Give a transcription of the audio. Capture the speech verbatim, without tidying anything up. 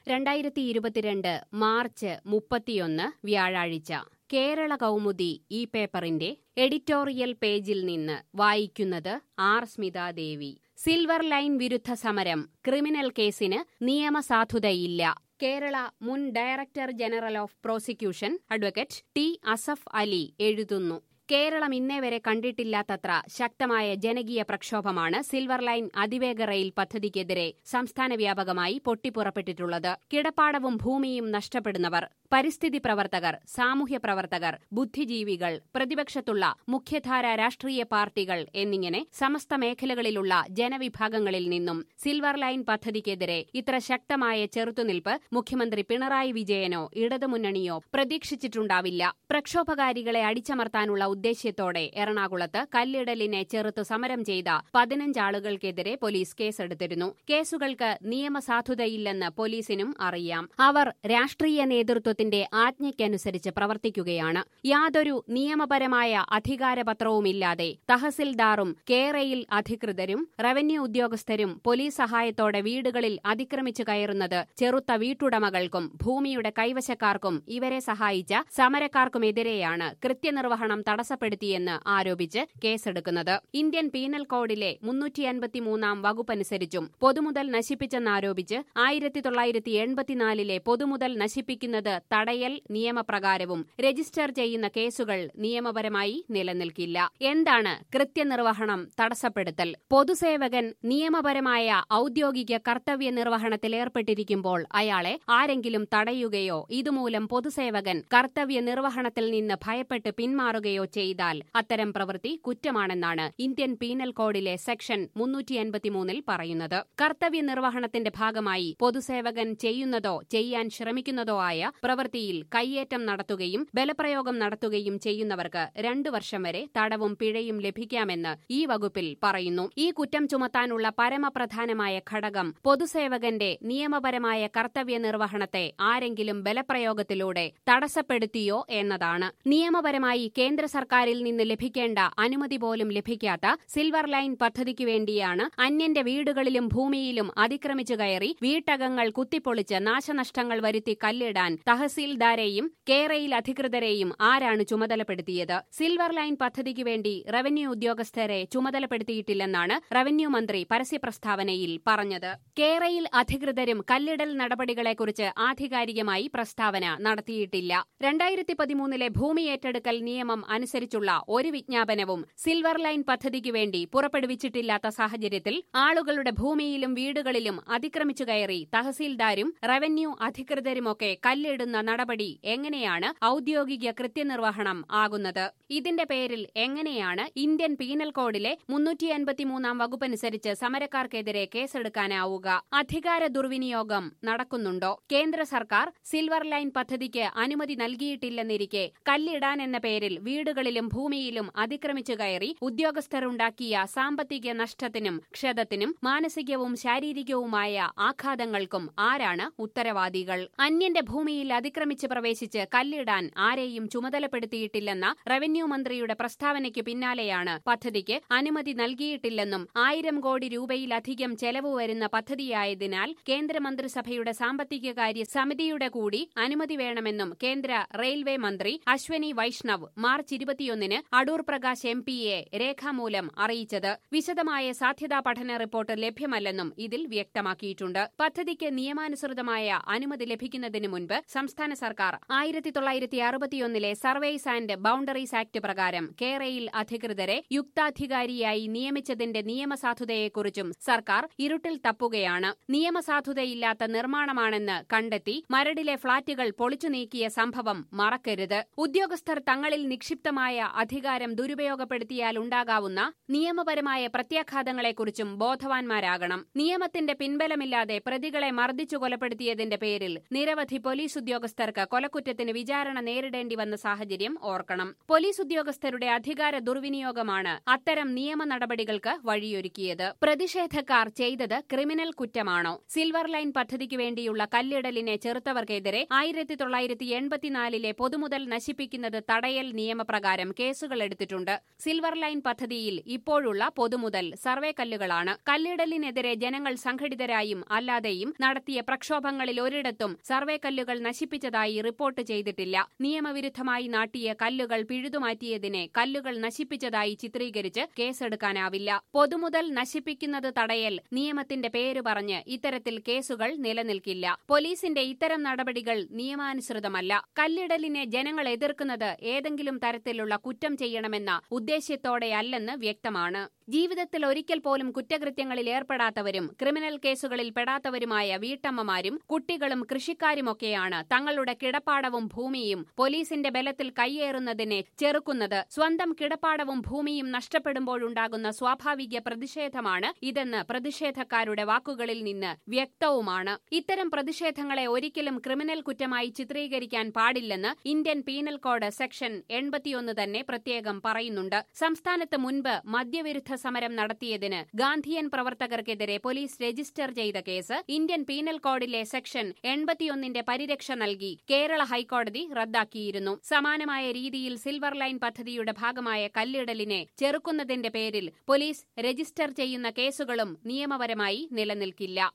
രണ്ടായിരത്തി ഇരുപത്തിരണ്ട് മാർച്ച് മുപ്പത്തിയൊന്ന് വ്യാഴാഴ്ച കേരള കൗമുദി ഈ പേപ്പറിന്റെ എഡിറ്റോറിയൽ പേജിൽ നിന്ന് വായിക്കുന്നത് ആർ സ്മിതാദേവി. സിൽവർ ലൈൻ വിരുദ്ധ സമരം, ക്രിമിനൽ കേസിന് നിയമസാധുതയില്ല. കേരള മുൻ director general of prosecution advocate T Asaf Ali എഴുതുന്നു. കേരളം ഇന്നേവരെ കണ്ടിട്ടില്ലാത്തത്ര ശക്തമായ ജനകീയ പ്രക്ഷോഭമാണ് സിൽവർ ലൈൻ അതിവേഗ റെയിൽ പദ്ധതിക്കെതിരെ സംസ്ഥാന വ്യാപകമായി പൊട്ടിപ്പുറപ്പെട്ടിട്ടുള്ളത്. കിടപ്പാടവും ഭൂമിയും നഷ്ടപ്പെടുന്നവർ, പരിസ്ഥിതി പ്രവർത്തകർ, സാമൂഹ്യ പ്രവർത്തകർ, ബുദ്ധിജീവികൾ, പ്രതിപക്ഷത്തുള്ള മുഖ്യധാര രാഷ്ട്രീയ പാർട്ടികൾ എന്നിങ്ങനെ സമസ്ത മേഖലകളിലുള്ള ജനവിഭാഗങ്ങളിൽ നിന്നും സിൽവർ ലൈൻ പദ്ധതിക്കെതിരെ ഇത്ര ശക്തമായ ചെറുത്തുനിൽപ്പ് മുഖ്യമന്ത്രി പിണറായി വിജയനോ ഇടതുമുന്നണിയോ പ്രതീക്ഷിച്ചിട്ടുണ്ടാവില്ല. പ്രക്ഷോഭകാരികളെ അടിച്ചമർത്താനുള്ള ഉദ്ദേശ്യത്തോടെ എറണാകുളത്ത് കല്ലിടലിനെ ചെറുത്തു സമരം ചെയ്ത പതിനഞ്ചാളുകൾക്കെതിരെ പോലീസ് കേസെടുത്തിരുന്നു. കേസുകൾക്ക് നിയമസാധുതയില്ലെന്ന് പോലീസിനും അറിയാം. അവർ രാഷ്ട്രീയ നേതൃത്വത്തിന്റെ ആജ്ഞയ്ക്കനുസരിച്ച് പ്രവർത്തിക്കുകയാണ്. യാതൊരു നിയമപരമായ അധികാരപത്രവുമില്ലാതെ തഹസിൽദാറും കേരയിൽ അധികൃതരും റവന്യൂ ഉദ്യോഗസ്ഥരും പോലീസ് സഹായത്തോടെ വീടുകളിൽ അതിക്രമിച്ചു കയറുന്നത് ചെറുത്ത വീട്ടുടമകൾക്കും ഭൂമിയുടെ കൈവശക്കാർക്കും ഇവരെ സഹായിച്ച സമരക്കാർക്കുമെതിരെയാണ് കൃത്യനിർവഹണം തടസ്സപ്പെടുത്തിയെന്ന് ആരോപിച്ച് കേസെടുക്കുന്നത്. ഇന്ത്യൻ പീനൽ കോഡിലെ മുന്നൂറ്റി അൻപത്തിമൂന്നാം വകുപ്പനുസരിച്ചും പൊതുമുതൽ നശിപ്പിച്ചെന്നാരോപിച്ച് ആയിരത്തി തൊള്ളായിരത്തി എൺപത്തിനാലിലെ പൊതുമുതൽ നശിപ്പിക്കുന്നത് തടയൽ നിയമപ്രകാരവും രജിസ്റ്റർ ചെയ്യുന്ന കേസുകൾ നിയമപരമായി നിലനിൽക്കില്ല. എന്താണ് കൃത്യനിർവഹണം തടസ്സപ്പെടുത്തൽ? പൊതുസേവകൻ നിയമപരമായ ഔദ്യോഗിക കർത്തവ്യ നിർവഹണത്തിൽ ഏർപ്പെട്ടിരിക്കുമ്പോൾ അയാളെ ആരെങ്കിലും തടയുകയോ ഇതുമൂലം പൊതുസേവകൻ കർത്തവ്യ നിർവഹണത്തിൽ നിന്ന് ഭയപ്പെട്ട് പിന്മാറുകയോ ചെയ്താൽ അത്തരം പ്രവൃത്തി കുറ്റമാണെന്നാണ് ഇന്ത്യൻ പീനൽ കോഡിലെ സെക്ഷൻ മുന്നൂറ്റി അൻപത്തിമൂന്നിൽ പറയുന്നത്. കർത്തവ്യ നിർവഹണത്തിന്റെ ഭാഗമായി പൊതുസേവകൻ ചെയ്യുന്നതോ ചെയ്യാൻ ശ്രമിക്കുന്നതോ ആയ പ്രവൃത്തിയിൽ കയ്യേറ്റം നടത്തുകയും ബലപ്രയോഗം നടത്തുകയും ചെയ്യുന്നവർക്ക് രണ്ടു വർഷം വരെ തടവും പിഴയും ലഭിക്കാമെന്ന് ഈ വകുപ്പിൽ പറയുന്നു. ഈ കുറ്റം ചുമത്താനുള്ള പരമപ്രധാനമായ ഘടകം പൊതുസേവകന്റെ നിയമപരമായ കർത്തവ്യ നിർവഹണത്തെ ആരെങ്കിലും ബലപ്രയോഗത്തിലൂടെ തടസ്സപ്പെടുത്തിയോ എന്നതാണ്. നിയമപരമായി കേന്ദ്ര സർക്കാരിൽ നിന്ന് ലഭിക്കേണ്ട അനുമതി പോലും ലഭിക്കാത്ത സിൽവർ ലൈൻ പദ്ധതിക്കു വേണ്ടിയാണ് അന്യന്റെ വീടുകളിലും ഭൂമിയിലും അതിക്രമിച്ചു കയറി വീട്ടകങ്ങൾ കുത്തിപ്പൊളിച്ച് നാശനഷ്ടങ്ങൾ വരുത്തി കല്ലിടാൻ തഹസീൽദാരെയും കേരയിൽ അധികൃതരെയും ആരാണ് ചുമതലപ്പെടുത്തിയത്? സിൽവർ ലൈൻ പദ്ധതിക്കു വേണ്ടി റവന്യൂ ഉദ്യോഗസ്ഥരെ ചുമതലപ്പെടുത്തിയിട്ടില്ലെന്നാണ് റവന്യൂ മന്ത്രി പരസ്യപ്രസ്താവനയിൽ പറഞ്ഞത്. കേരയിൽ അധികൃതരും കല്ലിടൽ നടപടികളെക്കുറിച്ച് ആധികാരികമായി പ്രസ്താവന നടത്തിയിട്ടില്ല. രണ്ടായിരത്തി പതിമൂന്നിലെ ഭൂമി ഏറ്റെടുക്കൽ നിയമം അനുസരിച്ചുള്ള ഒരു വിജ്ഞാപനവും സിൽവർ ലൈൻ പദ്ധതിക്കു വേണ്ടി പുറപ്പെടുവിച്ചിട്ടില്ലാത്ത സാഹചര്യത്തിൽ ആളുകളുടെ ഭൂമിയിലും വീടുകളിലും അതിക്രമിച്ചു കയറി തഹസീൽദാരും റവന്യൂ അധികൃതരുമൊക്കെ കല്ലിടുന്ന നടപടി എങ്ങനെയാണ് ഔദ്യോഗിക കൃത്യനിർവഹണം ആകുന്നത്? ഇതിന്റെ പേരിൽ എങ്ങനെയാണ് ഇന്ത്യൻ പീനൽ കോഡിലെ മുന്നൂറ്റി അൻപത്തിമൂന്നാം വകുപ്പനുസരിച്ച് സമരക്കാർക്കെതിരെ കേസെടുക്കാനാവുക? അധികാര ദുർവിനിയോഗം നടക്കുന്നുണ്ടോ? കേന്ദ്ര സർക്കാർ സിൽവർ ലൈൻ പദ്ധതിക്ക് അനുമതി നൽകിയിട്ടില്ലെന്നിരിക്കെ കല്ലിടാൻ എന്ന പേരിൽ വീടുകളിലും ഭൂമിയിലും അതിക്രമിച്ചു കയറി ഉദ്യോഗസ്ഥരുണ്ടാക്കിയ സാമ്പത്തിക നഷ്ടത്തിനും ക്ഷതത്തിനും മാനസികവും ശാരീരികവുമായ ആഘാതങ്ങൾക്കും ആരാണ് ഉത്തരവാദികൾ? അന്യന്റെ ഭൂമിയിൽ അതിക്രമിച്ച് പ്രവേശിച്ച് കല്ലിടാൻ ആരെയും ചുമതലപ്പെടുത്തിയിട്ടില്ലെന്ന റവന്യൂ മന്ത്രിയുടെ പ്രസ്താവനയ്ക്കു പിന്നാലെയാണ് പദ്ധതിക്ക് അനുമതി നൽകിയിട്ടില്ലെന്നും ആയിരം കോടി രൂപയിലധികം ചെലവ് വരുന്ന പദ്ധതിയായതിനാൽ കേന്ദ്രമന്ത്രിസഭയുടെ സാമ്പത്തികകാര്യ സമിതിയുടെ കൂടി അനുമതി വേണമെന്നും കേന്ദ്ര റെയിൽവേ മന്ത്രി അശ്വനി വൈഷ്ണവ് മാർച്ച് ഇരുപത്തിയൊന്നിന് അടൂർ പ്രകാശ് എം പിയെ രേഖാമൂലം അറിയിച്ചത്. വിശദമായ സാധ്യതാ പഠന റിപ്പോർട്ട് ലഭ്യമല്ലെന്നും ഇതിൽ വ്യക്തമാക്കിയിട്ടുണ്ട്. പദ്ധതിക്ക് നിയമാനുസൃതമായ അനുമതി ലഭിക്കുന്നതിന് മുൻപ് സംസ്ഥാന സർക്കാർ ആയിരത്തി തൊള്ളായിരത്തി അറുപത്തിയൊന്നിലെ സർവേസ് ആൻഡ് ബൌണ്ടറീസ് ആക്ട് പ്രകാരം കേരയിൽ അധികൃതരെ യുക്താധികാരിയായി നിയമിച്ചതിന്റെ നിയമസാധുതയെക്കുറിച്ചും സർക്കാർ ഇരുട്ടിൽ തപ്പുകയാണ്. നിയമസാധുതയില്ലാത്ത നിർമ്മാണമാണെന്ന് കണ്ടെത്തി മരടിലെ ഫ്ളാറ്റുകൾ പൊളിച്ചു നീക്കിയ സംഭവം മറക്കരുത്. ഉദ്യോഗസ്ഥർ തങ്ങളിൽ നിക്ഷിപ്തമായ അധികാരം ദുരുപയോഗപ്പെടുത്തിയാൽ ഉണ്ടാകാവുന്ന നിയമപരമായ പ്രത്യാഘാതങ്ങളെക്കുറിച്ചും ബോധവാന്മാരാകണം. നിയമത്തിന്റെ പിൻബലമില്ലാതെ പ്രതികളെ മർദ്ദിച്ചു കൊലപ്പെടുത്തിയതിന്റെ പേരിൽ നിരവധി പോലീസ് ഉദ്യോഗസ്ഥർക്ക് കൊലക്കുറ്റത്തിന് വിചാരണ നേരിടേണ്ടി വന്ന സാഹചര്യം ഓർക്കണം. പോലീസ് ഉദ്യോഗസ്ഥരുടെ അധികാര ദുർവിനിയോഗമാണ് അത്തരം നിയമ നടപടികൾക്ക് വഴിയൊരുക്കിയത്. പ്രതിഷേധക്കാർ ചെയ്തത് ക്രിമിനൽ കുറ്റമാണോ? സിൽവർ ലൈൻ പദ്ധതിക്കു വേണ്ടിയുള്ള കല്ലിടലിനെ ചെറുത്തവർക്കെതിരെ ആയിരത്തി തൊള്ളായിരത്തി എൺപത്തിനാലിലെ പൊതുമുതൽ നശിപ്പിക്കുന്നത് തടയൽ നിയമപ്രകാരം പ്രകാരം കേസുകൾ എടുത്തിട്ടുണ്ട്. സിൽവർ ലൈൻ പദ്ധതിയിൽ ഇപ്പോഴുള്ള പൊതുമുതൽ സർവേ കല്ലുകളാണ്. കല്ലിടലിനെതിരെ ജനങ്ങൾ സംഘടിതരായും അല്ലാതെയും നടത്തിയ പ്രക്ഷോഭങ്ങളിൽ ഒരിടത്തും സർവേ കല്ലുകൾ നശിപ്പിച്ചതായി റിപ്പോർട്ട് ചെയ്തിട്ടില്ല. നിയമവിരുദ്ധമായി നാട്ടിയ കല്ലുകൾ പിഴുതുമാറ്റിയതിനെ കല്ലുകൾ നശിപ്പിച്ചതായി ചിത്രീകരിച്ച് കേസെടുക്കാനാവില്ല. പൊതുമുതൽ നശിപ്പിക്കുന്നത് തടയൽ നിയമത്തിന്റെ പേര് പറഞ്ഞ് ഇത്തരത്തിൽ കേസുകൾ നിലനിൽക്കില്ല. പോലീസിന്റെ ഇത്തരം നടപടികൾ നിയമാനുസൃതമല്ല. കല്ലിടലിനെ ജനങ്ങൾ എതിർക്കുന്നത് ഏതെങ്കിലും തരത്തിലുള്ള കുറ്റം ചെയ്യണമെന്ന ഉദ്ദേശ്യത്തോടെയല്ലെന്ന് വ്യക്തമാണ്. ജീവിതത്തിൽ ഒരിക്കൽ പോലും കുറ്റകൃത്യങ്ങളിൽ ഏർപ്പെടാത്തവരും ക്രിമിനൽ കേസുകളിൽ പെടാത്തവരുമായ വീട്ടമ്മമാരും കുട്ടികളും കൃഷിക്കാരുമൊക്കെയാണ് തങ്ങളുടെ കിടപ്പാടവും ഭൂമിയും പോലീസിന്റെ ബലത്തിൽ കയ്യേറുന്നതിനെ ചെറുക്കുന്നത്. സ്വന്തം കിടപ്പാടവും ഭൂമിയും നഷ്ടപ്പെടുമ്പോഴുണ്ടാകുന്ന സ്വാഭാവിക പ്രതിഷേധമാണ് ഇതെന്ന് പ്രതിഷേധക്കാരുടെ വാക്കുകളിൽ നിന്ന് വ്യക്തവുമാണ്. ഇത്തരം പ്രതിഷേധങ്ങളെ ഒരിക്കലും ക്രിമിനൽ കുറ്റമായി ചിത്രീകരിക്കാൻ പാടില്ലെന്ന് ഇന്ത്യൻ പീനൽ കോഡ് സെക്ഷൻ എൺപത്തിയൊന്ന് തന്നെ പ്രത്യേകം പറയുന്നുണ്ട്. സംസ്ഥാനത്ത് മുൻപ് മദ്യവിരുദ്ധ സമരം നടത്തിയതിന് ഗാന്ധിയൻ പ്രവർത്തകർക്കെതിരെ പോലീസ് രജിസ്റ്റർ ചെയ്ത കേസ് ഇന്ത്യൻ പീനൽ കോഡിലെ സെക്ഷൻ എൺപത്തിയൊന്നിന്റെ പരിരക്ഷ നൽകി കേരള ഹൈക്കോടതി റദ്ദാക്കിയിരുന്നു. സമാനമായ രീതിയിൽ സിൽവർ ലൈൻ പദ്ധതിയുടെ ഭാഗമായ കല്ലിടലിനെ ചെറുക്കുന്നതിന്റെ പേരിൽ പോലീസ് രജിസ്റ്റർ ചെയ്യുന്ന കേസുകളും നിയമപരമായി നിലനിൽക്കില്ല.